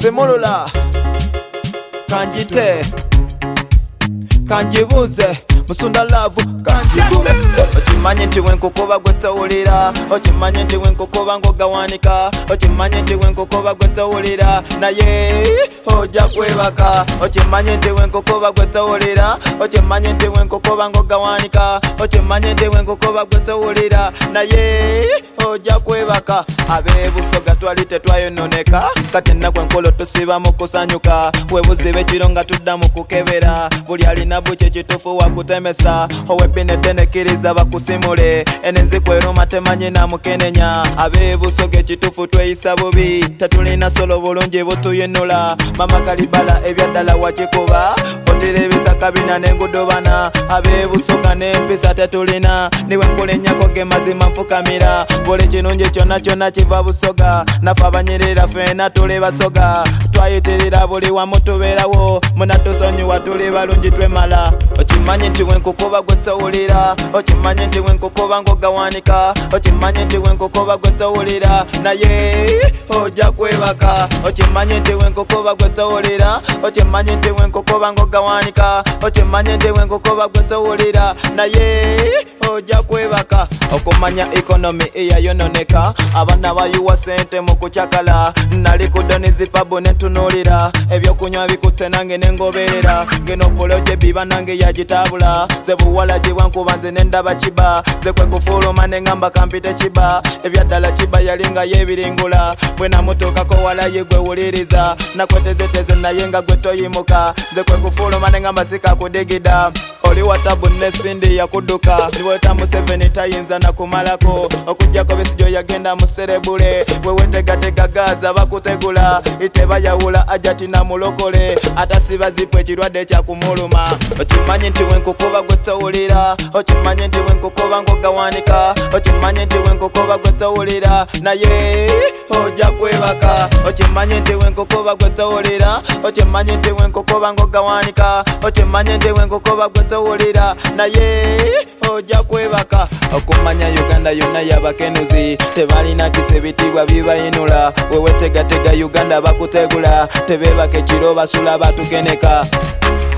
Simulula kanjite kanjibuze musunda love kanjigume okimanyi nti wenkukuba gwetawulira okimanyi nti wenkukuba ngogawanika okimanyi nti wenkukuba gwetawulira naye ojja kwebaka okimanyi nti wenkukuba gwetawulira okimanyi nti wenkukuba ngogawanika okimanyi nti wenkukuba gwetawulira naye ojja kwebaka abebusoga twali tetwayononeka kati ennaku enkolo tusiba mu kusanyuka webuziba ekiro nga tudda mu kukebera buli alina bukye kitufu wakutemesa owebinedde nekkiriza bakusimule enenzikweruma temanyi namukenenya abebusoga ekitufu tweyisa bubi tetulina solo bulungi butuyinula mama kalibala ebyaddala wakikuba otirebiza kabina n'engudobana abebusoga n'empisa tetulina niwe nkulenyako ge mazima nfukamira buli kirungi kyonna kyonna kiva busoga nafe abanyirira fena tuli basoga twayitirira buli wamu tubeerawo munatusonyiwa tuli balungi twemala okimanyi nti wenkukuba gwetawulira okimanyi nti wenkukuba ngogawanika okimanyi nti wenkukuba gwetawulira naye ojja kwebaka okimanyi nti wenkukuba gwetawulira okimanyi nti wenkukuba ngogawanika okimanyi nti wenkukuba gwetawulira naye ojja kwebaka okumanya ekonomi eyayononeka abaana bayuwa sente mu kucakala nali kudonizi pabu nentunulira ebyokunywa bikutte nange nengoberera ngeno poloje biba nange yagitabula ze buwala gibwankuba nze nendaba kiba ze kwekufuluma nengamba kampite kiba ebyaddala kiba yalinga yebiringula bwe namutuukako walaye gwe wuliriza nakwetezeteze naye nga gwe toyimuka ze kwekufuluma nengamba sikakudigida oli watabu nesindi yakudduka niweta Museveni tayinza nakumalako okujjako bisijo yagenda muserebule wewetegatega gaza bakutegula itebayawula ajati namulokole atasiba zipu ekirwadde kyakumuluma okimanyi nti wenkukuba gwetawulira okimanyi nti wenkukuba ngogawanika okimanyi nti wenkukuba gwetawulira naye ojja kwebaka okimanyi nti wenkukuba gwetawulira okimanyi nti wenkukuba ngogawanika okimanyi nti wenkukuba gwetawulira naye ojja kwebaka okumanya Uganda yonna yabakenuzi tebalina kisa ebitiibwa bibayinula wewetegatega Uganda bakutegula tebebaka ekiro basula batugeneka